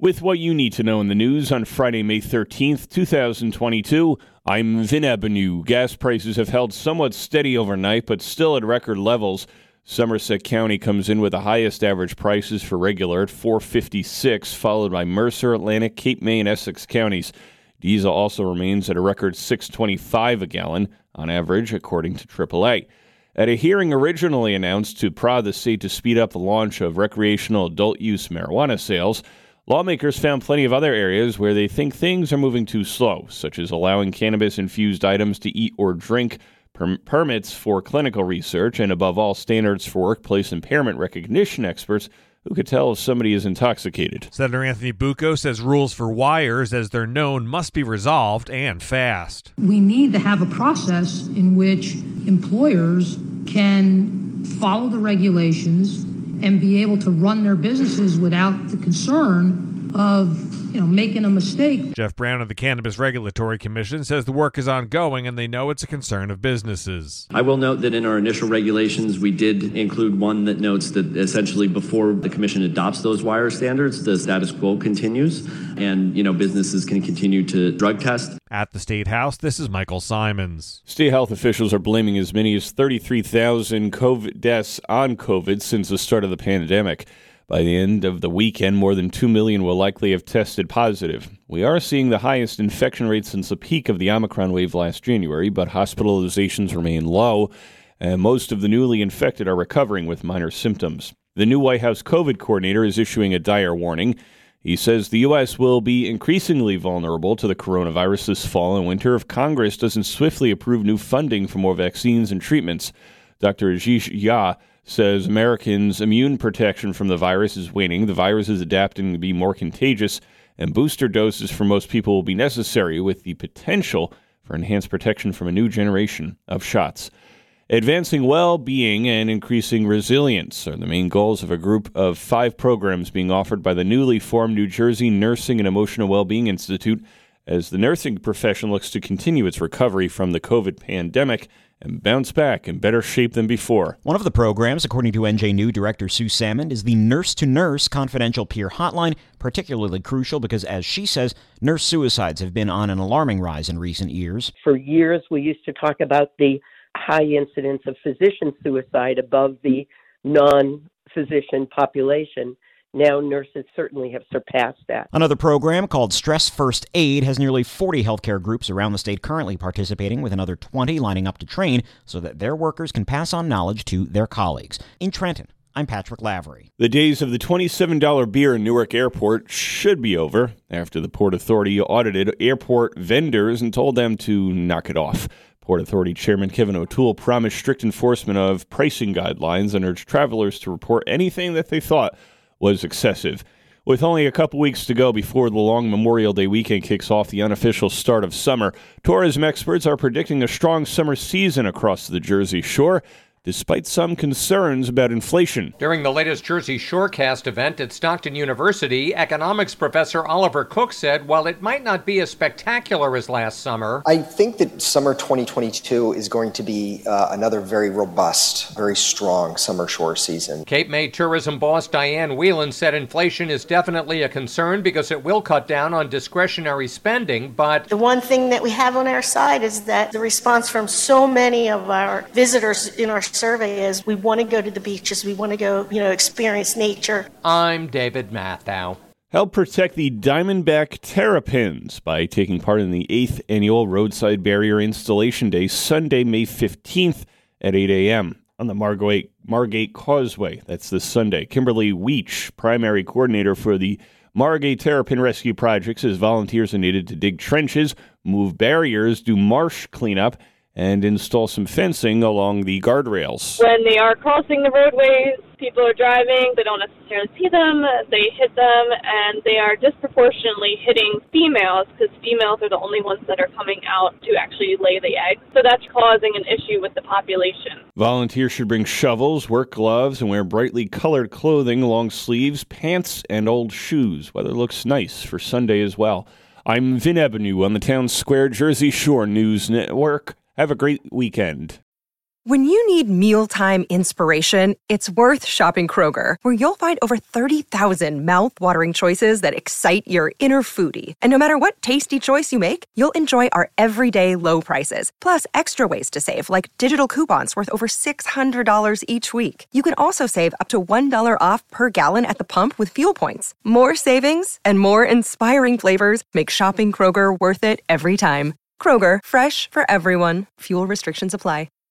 With what you need to know in the news on Friday, May 13th, 2022, I'm Vin Abenu. Gas prices have held somewhat steady overnight, but still at record levels. Somerset County comes in with the highest average prices for regular at $4.56, followed by Mercer, Atlantic, Cape May, and Essex counties. Diesel also remains at a record $6.25 a gallon on average, according to AAA. At a hearing originally announced to prod the state to speed up the launch of recreational adult-use marijuana sales, lawmakers found plenty of other areas where they think things are moving too slow, such as allowing cannabis-infused items to eat or drink, permits for clinical research, and above all, standards for workplace impairment recognition experts who could tell if somebody is intoxicated. Senator Anthony Bucco says rules for wires, as they're known, must be resolved and fast. We need to have a process in which employers can follow the regulations and be able to run their businesses without the concern of, making a mistake. Jeff Brown of the Cannabis Regulatory Commission says the work is ongoing and they know it's a concern of businesses. I will note that in our initial regulations, we did include one that notes that essentially before the commission adopts those wire standards, the status quo continues and, businesses can continue to drug test. At the State House, this is Michael Simons. State health officials are blaming as many as 33,000 COVID deaths on COVID since the start of the pandemic. By the end of the weekend, more than 2 million will likely have tested positive. We are seeing the highest infection rate since the peak of the Omicron wave last January, but hospitalizations remain low, and most of the newly infected are recovering with minor symptoms. The new White House COVID coordinator is issuing a dire warning. He says the U.S. will be increasingly vulnerable to the coronavirus this fall and winter if Congress doesn't swiftly approve new funding for more vaccines and treatments. Dr. Ashish Jha says Americans' immune protection from the virus is waning, the virus is adapting to be more contagious, and booster doses for most people will be necessary with the potential for enhanced protection from a new generation of shots. Advancing well-being and increasing resilience are the main goals of a group of 5 programs being offered by the newly formed New Jersey Nursing and Emotional Wellbeing Institute as the nursing profession looks to continue its recovery from the COVID pandemic and bounce back in better shape than before. One of the programs, according to NJ Director Sue Salmon, is the Nurse-to-Nurse Confidential Peer Hotline, particularly crucial because, as she says, nurse suicides have been on an alarming rise in recent years. For years, we used to talk about the high incidence of physician suicide above the non-physician population. Now nurses certainly have surpassed that. Another program called Stress First Aid has nearly 40 healthcare groups around the state currently participating, with another 20 lining up to train so that their workers can pass on knowledge to their colleagues. In Trenton, I'm Patrick Lavery. The days of the $27 beer in Newark Airport should be over after the Port Authority audited airport vendors and told them to knock it off. Port Authority Chairman Kevin O'Toole promised strict enforcement of pricing guidelines and urged travelers to report anything that they thought was excessive. With only a couple weeks to go before the long Memorial Day weekend kicks off the unofficial start of summer, tourism experts are predicting a strong summer season across the Jersey Shore, despite some concerns about inflation. During the latest Jersey Shorecast event at Stockton University, economics professor Oliver Cook said while it might not be as spectacular as last summer, I think that summer 2022 is going to be another very robust, very strong summer shore season. Cape May tourism boss Diane Whelan said inflation is definitely a concern because it will cut down on discretionary spending, but the one thing that we have on our side is that the response from so many of our visitors in our survey is we want to go to the beaches, we want to go, experience nature. I'm David Mathau. Help protect the Diamondback Terrapins by taking part in the 8th Annual Roadside Barrier Installation Day, Sunday, May 15th at 8 a.m. on the Margate Causeway. That's this Sunday. Kimberly Weech, primary coordinator for the Margate Terrapin Rescue Project, says volunteers are needed to dig trenches, move barriers, do marsh cleanup, and install some fencing along the guardrails. When they are crossing the roadways, people are driving, they don't necessarily see them, they hit them, and they are disproportionately hitting females because females are the only ones that are coming out to actually lay the eggs. So that's causing an issue with the population. Volunteers should bring shovels, work gloves, and wear brightly colored clothing, long sleeves, pants, and old shoes. Weather looks nice for Sunday as well. I'm Vin Abenu on the Town Square Jersey Shore News Network. Have a great weekend. When you need mealtime inspiration, it's worth shopping Kroger, where you'll find over 30,000 mouth-watering choices that excite your inner foodie. And no matter what tasty choice you make, you'll enjoy our everyday low prices, plus extra ways to save, like digital coupons worth over $600 each week. You can also save up to $1 off per gallon at the pump with fuel points. More savings and more inspiring flavors make shopping Kroger worth it every time. Kroger, fresh for everyone. Fuel restrictions apply.